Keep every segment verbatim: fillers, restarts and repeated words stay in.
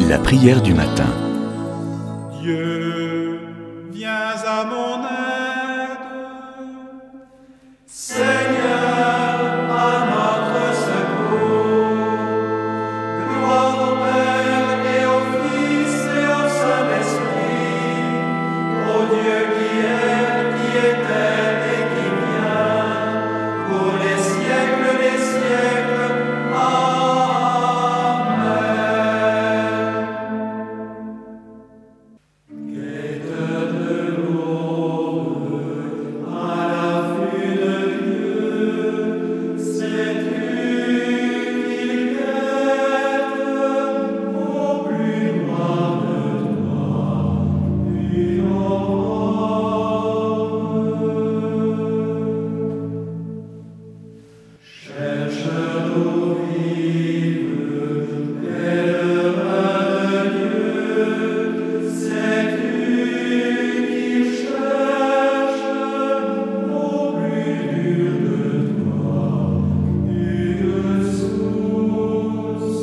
La prière du matin. Dieu, viens à mon aide. Seigneur, à notre secours. Gloire au Père et au Fils et au Saint-Esprit, au Dieu qui est, qui était et qui vient, pour les siècles des siècles. Amen. Quête de l'aube, à l'affût de Dieu, sais-tu qu'il guette au plus loin de toi une aurore? Cherche d'eau vive, pèlerin de Dieu, sais-tu qu'il cherche au plus dur de toi une source?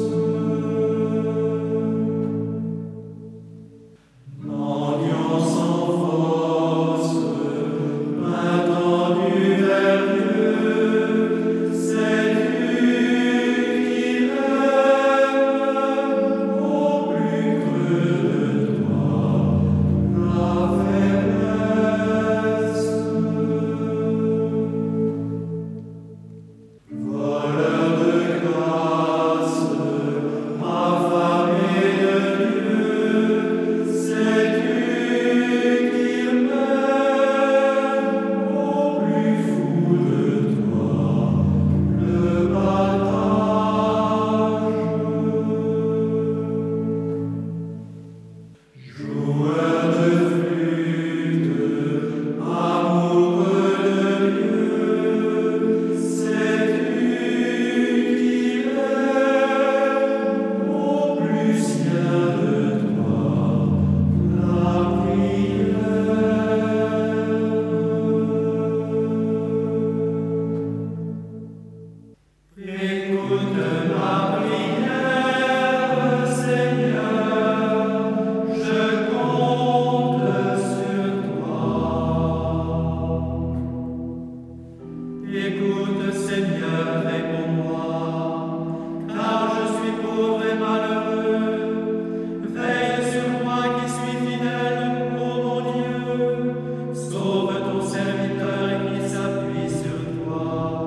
Mendiant sans force, main tendue vers Dieu, sais-tu qu'il aime au plus creux de toi la faiblesse? Voleur de grâce, affamé de Dieu, sais-tu qu'il m'aime au plus fou de toi le partage? Joueur de flûte, amoureux de Dieu, sais-tu qu'il aime au plus sien de toi la prière? Écoute ma prière, Seigneur, je compte sur toi. Écoute, Seigneur, réponds-moi, car je suis pauvre et malheureux. Veille sur moi qui suis fidèle, ô mon Dieu. Sauve ton serviteur qui s'appuie sur toi.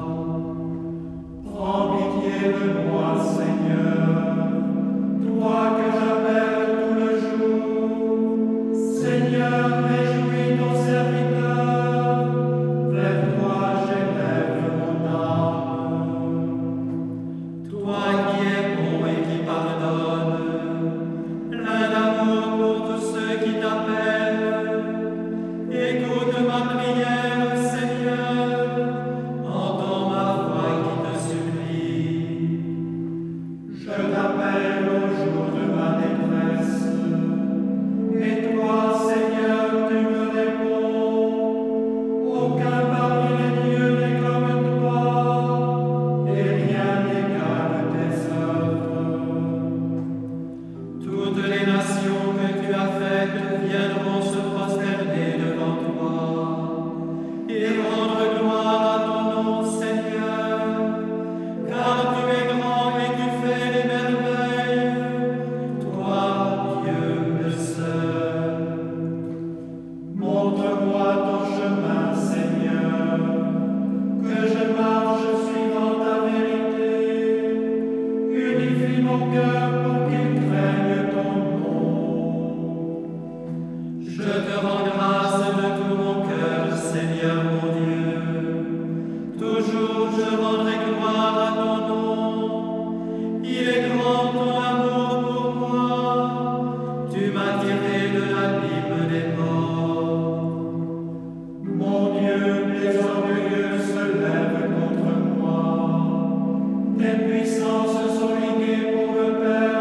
Prends pitié de moi, Seigneur, toi que j'appelle tout le jour. Seigneur, réjouis ton serviteur, vers toi j'élève mon âme. Toi qui es bon et qui pardonne, plein d'amour pour tous ceux qui t'appellent, écoute ma prière, Seigneur, entends ma voix qui te supplie. Je t'appelle au jour de ma détresse, et toi, Seigneur, tu me réponds. Aucun parmi les dieux n'est comme toi, et rien n'égale tes œuvres. Toutes les nations que tu as faites viendront se prosterner devant toi et rendre gloire à ton nom, Seigneur, car tu es grand et tu fais des merveilles, toi, Dieu le seul. Montre-moi ton chemin, Seigneur, que je marche suivant ta vérité. Unifie mon cœur pour qu'il craigne ton nom. Je te rends grâce de tout mon cœur, Seigneur mon Dieu. Toujours je rendrai gloire à ton nom. Il est grand ton amour pour moi. Tu m'as tiré de l'abîme des morts. Mon Dieu, les orgueilleux se lèvent contre moi. Tes puissances sont liguées pour me perdre.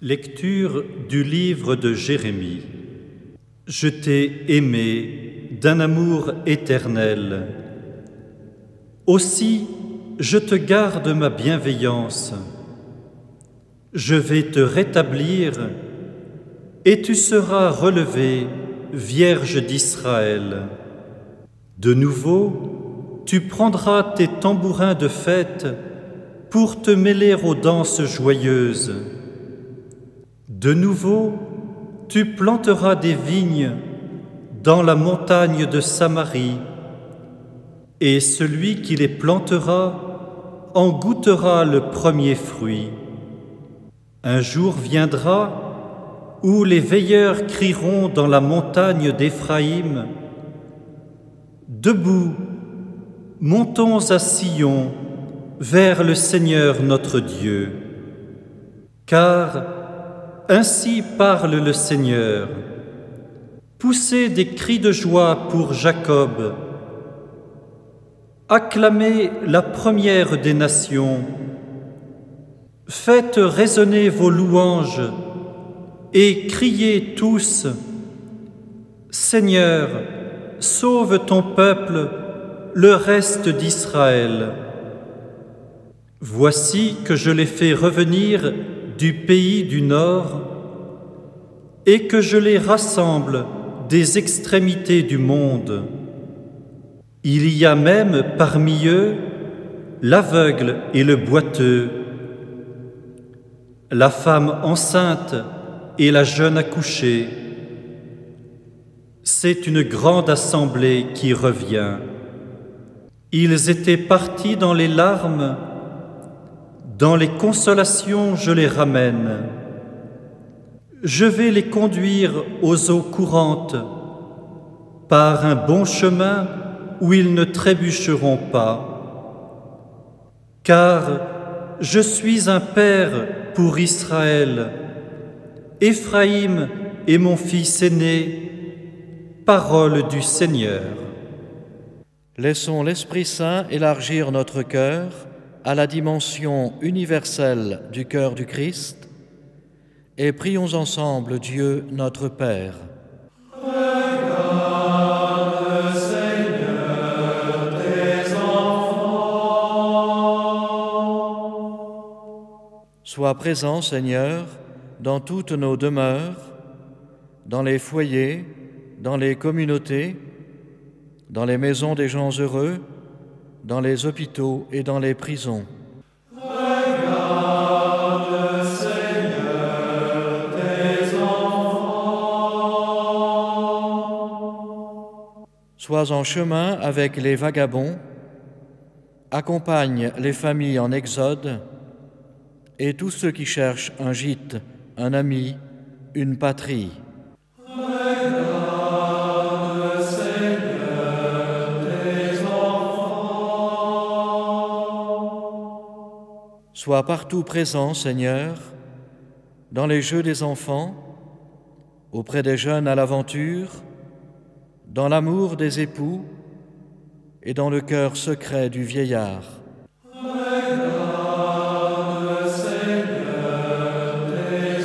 Lecture du livre de Jérémie. Je t'ai aimé d'un amour éternel. Aussi, je te garde ma bienveillance. Je vais te rétablir et tu seras relevé, Vierge d'Israël. De nouveau, tu prendras tes tambourins de fête pour te mêler aux danses joyeuses. De nouveau, tu planteras des vignes dans la montagne de Samarie, et celui qui les plantera en goûtera le premier fruit. Un jour viendra où les veilleurs crieront dans la montagne d'Éphraïm: Debout, montons à Sion vers le Seigneur notre Dieu. Car ainsi parle le Seigneur: poussez des cris de joie pour Jacob, acclamez la première des nations, faites résonner vos louanges et criez tous: Seigneur, sauve ton peuple, le reste d'Israël. Voici que je les fais revenir du pays du Nord et que je les rassemble des extrémités du monde. Il y a même parmi eux l'aveugle et le boiteux, la femme enceinte et la jeune accouchée. C'est une grande assemblée qui revient. Ils étaient partis dans les larmes. Dans les consolations, je les ramène. Je vais les conduire aux eaux courantes, par un bon chemin où ils ne trébucheront pas. Car je suis un père pour Israël. Éphraïm est mon fils aîné. Parole du Seigneur. Laissons l'Esprit Saint élargir notre cœur à la dimension universelle du cœur du Christ, et prions ensemble Dieu notre Père. Regarde, Seigneur, tes enfants. Sois présent, Seigneur, dans toutes nos demeures, dans les foyers, dans les communautés, dans les maisons des gens heureux, dans les hôpitaux et dans les prisons. Regarde, Seigneur, tes enfants. Sois en chemin avec les vagabonds, accompagne les familles en exode et tous ceux qui cherchent un gîte, un ami, une patrie. Sois partout présent, Seigneur, dans les jeux des enfants, auprès des jeunes à l'aventure, dans l'amour des époux et dans le cœur secret du vieillard. Regarde, Seigneur, tes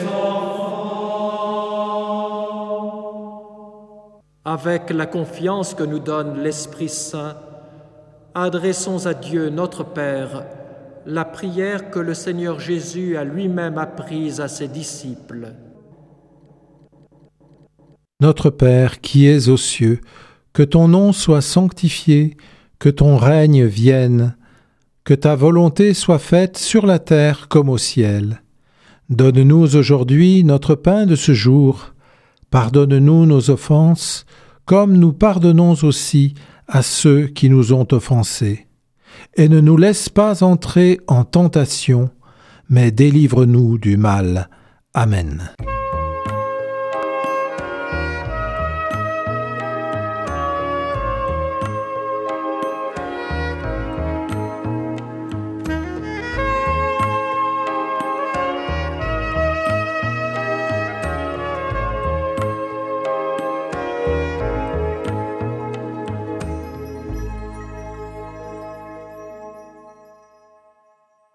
enfants. Avec la confiance que nous donne l'Esprit Saint, adressons à Dieu notre Père la prière que le Seigneur Jésus a lui-même apprise à ses disciples. Notre Père qui es aux cieux, que ton nom soit sanctifié, que ton règne vienne, que ta volonté soit faite sur la terre comme au ciel. Donne-nous aujourd'hui notre pain de ce jour. Pardonne-nous nos offenses, comme nous pardonnons aussi à ceux qui nous ont offensés. Et ne nous laisse pas entrer en tentation, mais délivre-nous du mal. Amen.